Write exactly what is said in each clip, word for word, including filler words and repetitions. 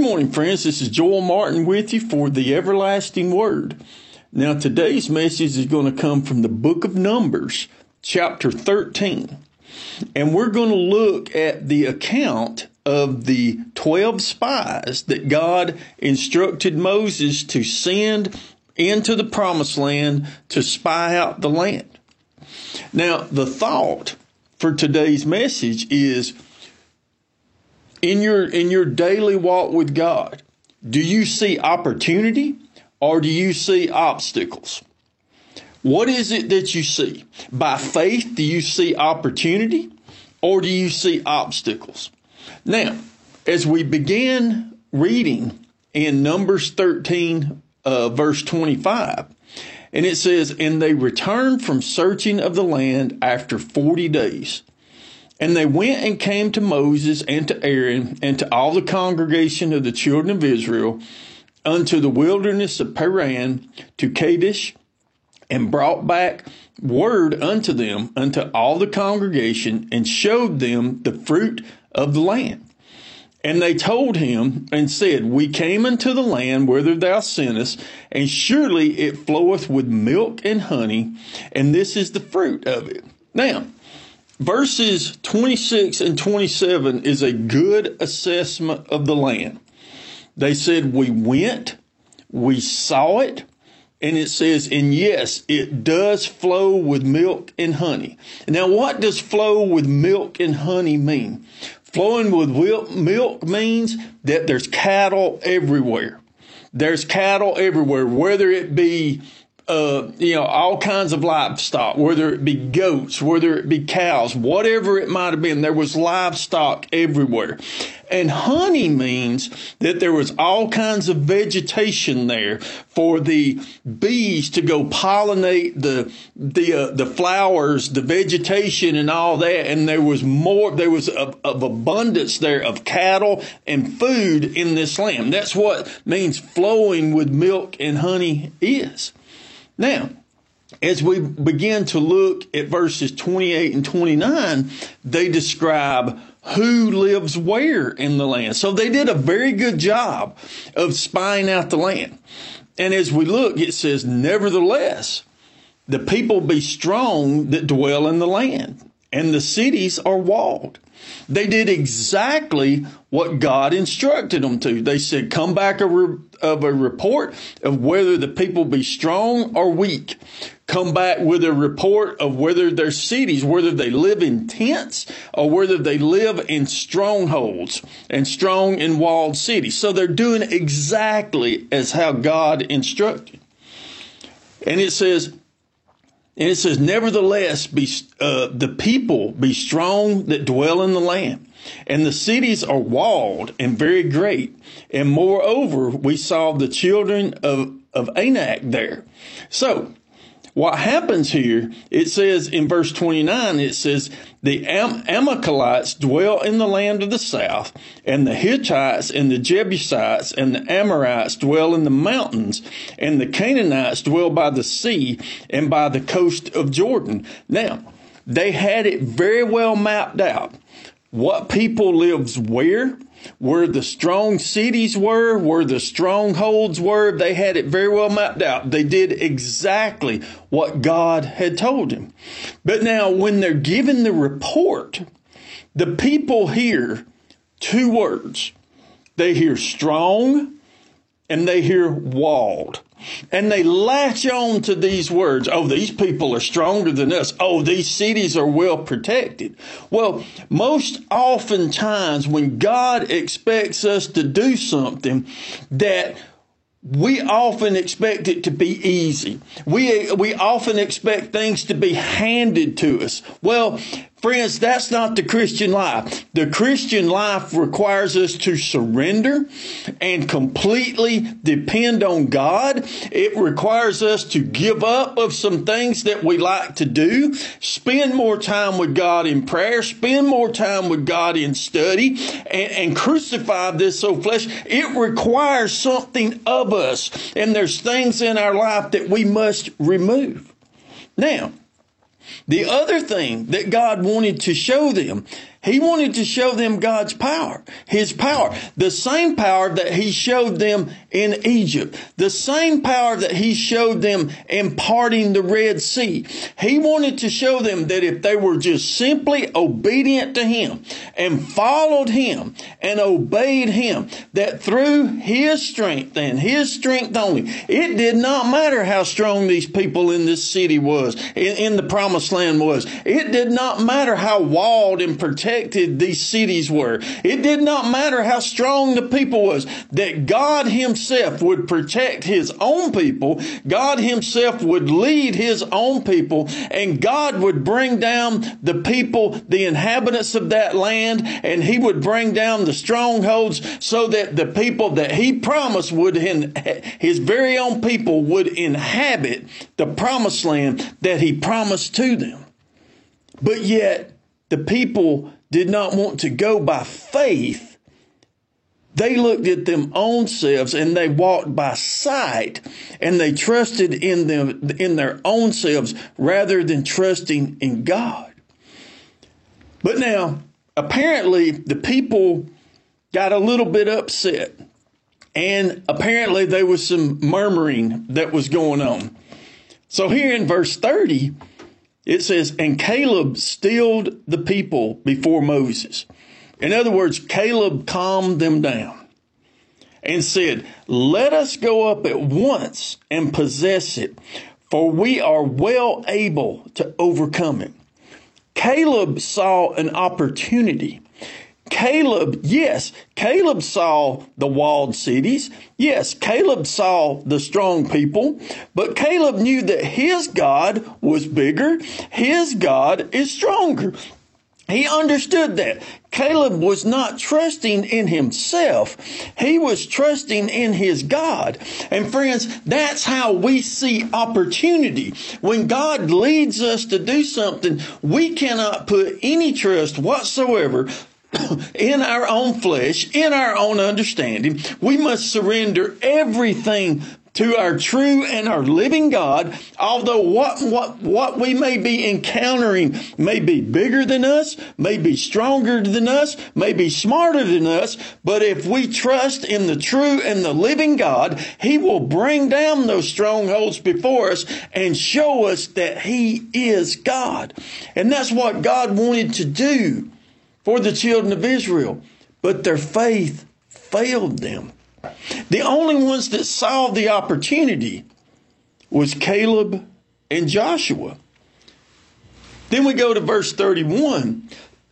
Good morning, friends. This is Joel Martin with you for the Everlasting Word. Now, today's message is going to come from the book of Numbers, chapter thirteen. And we're going to look at the account of the twelve spies that God instructed Moses to send into the promised land to spy out the land. Now, the thought for today's message is, in your in your daily walk with God, do you see opportunity or do you see obstacles? What is it that you see? By faith, do you see opportunity or do you see obstacles? Now, as we begin reading in Numbers thirteen, uh, verse twenty-five, and it says, "And they returned from searching of the land after forty days. And they went and came to Moses and to Aaron and to all the congregation of the children of Israel unto the wilderness of Paran to Kadesh, and brought back word unto them, unto all the congregation, and showed them the fruit of the land. And they told him and said, We came into the land whither thou sentest, and surely it floweth with milk and honey, and this is the fruit of it." Now, verses twenty-six and twenty-seven is a good assessment of the land. They said, we went, we saw it, and it says, and yes, it does flow with milk and honey. Now, what does flow with milk and honey mean? Flowing with milk means that there's cattle everywhere. There's cattle everywhere, whether it be Uh, you know, all kinds of livestock, whether it be goats, whether it be cows, whatever it might have been, there was livestock everywhere. And honey means that there was all kinds of vegetation there for the bees to go pollinate the the uh, the flowers, the vegetation, and all that. And there was more, there was of, of abundance there of cattle and food in this land. That's what means flowing with milk and honey is. Now, as we begin to look at verses twenty-eight and twenty-nine, they describe who lives where in the land. So they did a very good job of spying out the land. And as we look, it says, nevertheless, the people be strong that dwell in the land, and the cities are walled. They did exactly what God instructed them to. They said, come back a re- of a report of whether the people be strong or weak. Come back with a report of whether their cities, whether they live in tents or whether they live in strongholds and strong and walled cities. So they're doing exactly as how God instructed. And it says, And it says, nevertheless, be, uh, the people be strong that dwell in the land, and the cities are walled and very great. And moreover, we saw the children of, of Anak there. So what happens here, it says in verse twenty-nine, it says, the Am- Amalekites dwell in the land of the south, and the Hittites and the Jebusites and the Amorites dwell in the mountains, and the Canaanites dwell by the sea and by the coast of Jordan. Now, they had it very well mapped out. What people lives where, where the strong cities were, where the strongholds were, they had it very well mapped out. They did exactly what God had told them. But now when they're given the report, the people hear two words. They hear strong and they hear walled. And they latch on to these words. Oh, these people are stronger than us. Oh, these cities are well protected. Well, most oftentimes when God expects us to do something that we often expect it to be easy. We, we often expect things to be handed to us. Well, friends, that's not the Christian life. The Christian life requires us to surrender and completely depend on God. It requires us to give up of some things that we like to do, spend more time with God in prayer, spend more time with God in study, and, and crucify this old flesh. It requires something of us, and there's things in our life that we must remove. Now, the other thing that God wanted to show them, He wanted to show them God's power, his power, the same power that he showed them in Egypt, the same power that he showed them in parting the Red Sea. He wanted to show them that if they were just simply obedient to him and followed him and obeyed him, that through his strength and his strength only, it did not matter how strong these people in this city was, in, in the promised land was. It did not matter how walled and protected these cities were. It did not matter how strong the people was, that God himself would protect his own people. God himself would lead his own people, and God would bring down the people, the inhabitants of that land, and he would bring down the strongholds so that the people that he promised would, in, his very own people would inhabit the promised land that he promised to them. But yet the people did not want to go by faith. They looked at them own selves and they walked by sight, and they trusted in them, in their own selves rather than trusting in God. But now, apparently the people got a little bit upset, and apparently there was some murmuring that was going on. So here in verse thirty, it says, and Caleb stilled the people before Moses. In other words, Caleb calmed them down and said, let us go up at once and possess it, for we are well able to overcome it. Caleb saw an opportunity. Caleb, yes, Caleb saw the walled cities. Yes, Caleb saw the strong people, but Caleb knew that his God was bigger. His God is stronger. He understood that. Caleb was not trusting in himself. He was trusting in his God. And friends, that's how we see opportunity. When God leads us to do something, we cannot put any trust whatsoever in our own flesh, in our own understanding. We must surrender everything to our true and our living God, although what, what, what we may be encountering may be bigger than us, may be stronger than us, may be smarter than us. But if we trust in the true and the living God, he will bring down those strongholds before us and show us that he is God. And that's what God wanted to do for the children of Israel, but their faith failed them. The only ones that saw the opportunity was Caleb and Joshua. Then we go to verse thirty-one,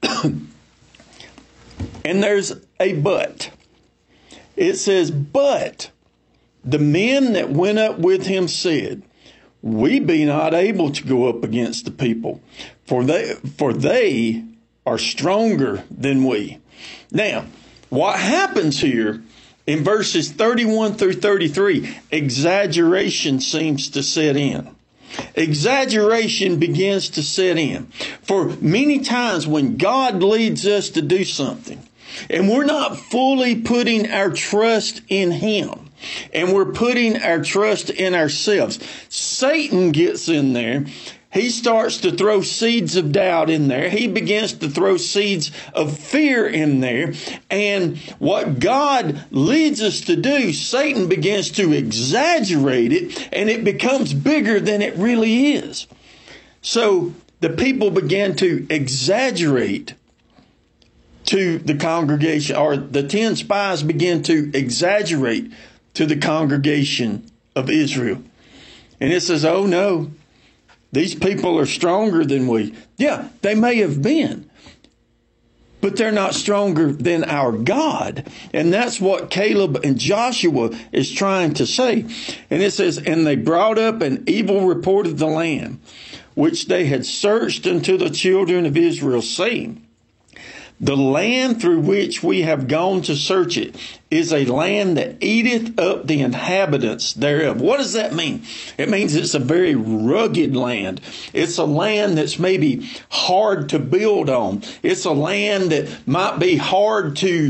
and there's a but. It says, but the men that went up with him said, we be not able to go up against the people, for they, for they are stronger than we. Now, what happens here in verses thirty-one through thirty-three, exaggeration seems to set in. Exaggeration begins to set in. For many times when God leads us to do something, and we're not fully putting our trust in him, and we're putting our trust in ourselves, Satan gets in there. He starts to throw seeds of doubt in there. He begins to throw seeds of fear in there. And what God leads us to do, Satan begins to exaggerate it, and it becomes bigger than it really is. So the people began to exaggerate to the congregation, or the ten spies began to exaggerate to the congregation of Israel. And it says, oh no, these people are stronger than we. Yeah, they may have been, but they're not stronger than our God. And that's what Caleb and Joshua is trying to say. And it says, and they brought up an evil report of the land, which they had searched unto the children of Israel, saying, the land through which we have gone to search it is a land that eateth up the inhabitants thereof. What does that mean? It means it's a very rugged land. It's a land that's maybe hard to build on. It's a land that might be hard to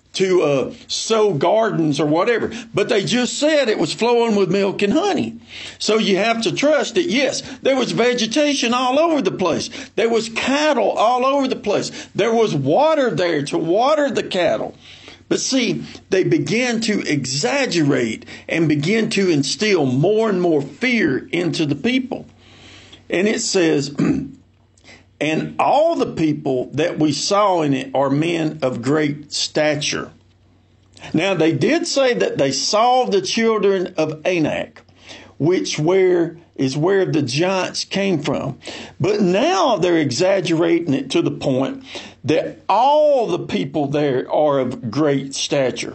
to uh, sow gardens or whatever. But they just said it was flowing with milk and honey. So you have to trust that, yes, there was vegetation all over the place. There was cattle all over the place. There was water there to water the cattle. But see, they began to exaggerate and begin to instill more and more fear into the people. And it says, and all the people that we saw in it are men of great stature. Now, they did say that they saw the children of Anak, which where is where the giants came from. But now they're exaggerating it to the point that all the people there are of great stature.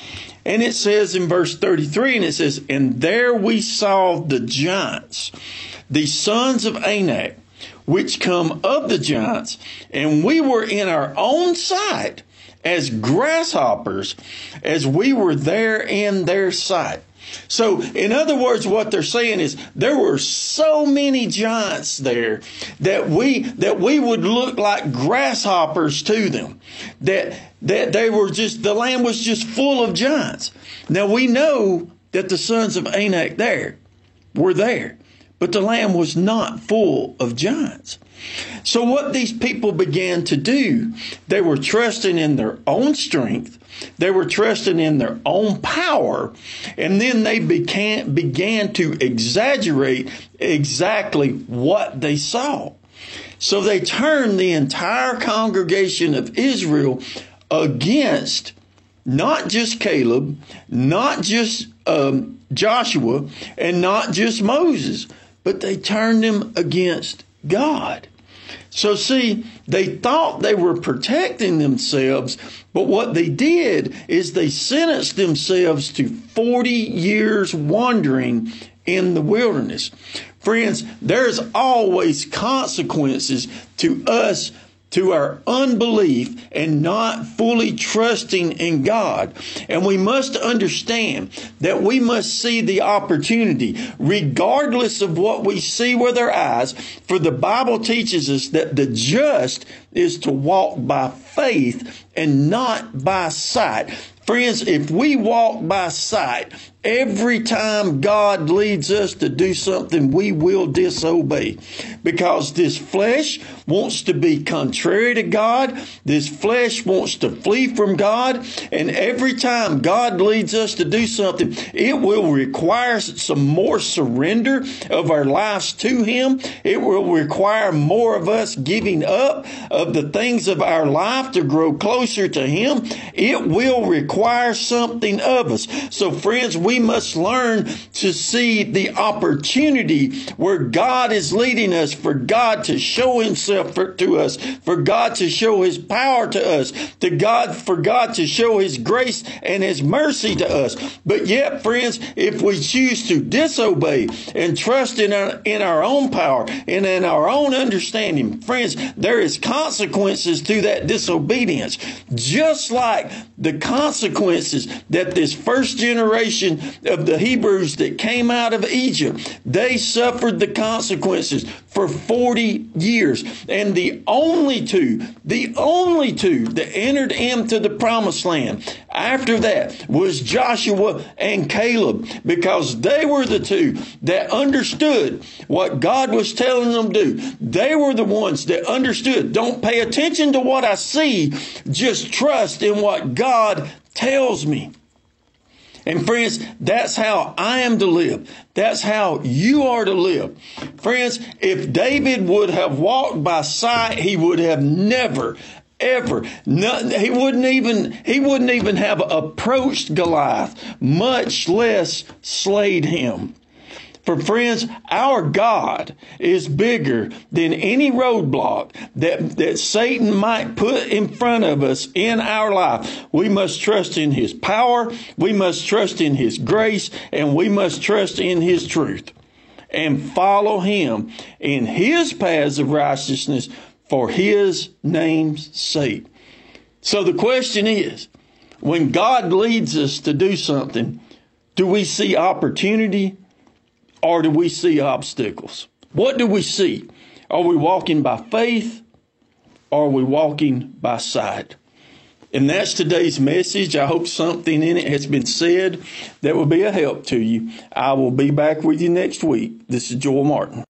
And it says in verse thirty-three, and it says, and there we saw the giants, the sons of Anak, which come of the giants, and we were in our own sight as grasshoppers, as we were there in their sight. So, in other words, what they're saying is there were so many giants there that we that we would look like grasshoppers to them. That that they were just the land was just full of giants. Now we know that the sons of Anak there were there, but the land was not full of giants. So what these people began to do, they were trusting in their own strength. They were trusting in their own power. And then they began, began to exaggerate exactly what they saw. So they turned the entire congregation of Israel against not just Caleb, not just um, Joshua, and not just Moses, but they turned them against God. So see, they thought they were protecting themselves, but what they did is they sentenced themselves to forty years wandering in the wilderness. Friends, there's always consequences to us, to our unbelief and not fully trusting in God. And we must understand that we must see the opportunity regardless of what we see with our eyes. For the Bible teaches us that the just is to walk by faith and not by sight. Friends, if we walk by sight, every time God leads us to do something, we will disobey. Because this flesh wants to be contrary to God. This flesh wants to flee from God. And every time God leads us to do something, it will require some more surrender of our lives to Him. It will require more of us giving up of the things of our life to grow closer to Him. It will require something of us. So friends, we must learn to see the opportunity where God is leading us, for God to show Himself for, to us, for God to show His power to us, to God, for God to show His grace and His mercy to us. But yet, friends, if we choose to disobey and trust in our, in our own power and in our own understanding, friends, there is consequences to that disobedience. Just like the consequences that this first generation of the Hebrews that came out of Egypt, they suffered the consequences for forty years. And the only two, the only two that entered into the promised land after that was Joshua and Caleb, because they were the two that understood what God was telling them to do. They were the ones that understood. Don't pay attention to what I see. Just trust in what God tells me. And friends, that's how I am to live. That's how you are to live. Friends, if David would have walked by sight, he would have never, ever, not, he wouldn't even, he wouldn't even have approached Goliath, much less slayed him. For friends, our God is bigger than any roadblock that, that Satan might put in front of us in our life. We must trust in His power, we must trust in His grace, and we must trust in His truth. And follow Him in His paths of righteousness for His name's sake. So the question is, when God leads us to do something, do we see opportunity? Or do we see obstacles? What do we see? Are we walking by faith? Or are we walking by sight? And that's today's message. I hope something in it has been said that will be a help to you. I will be back with you next week. This is Joel Martin.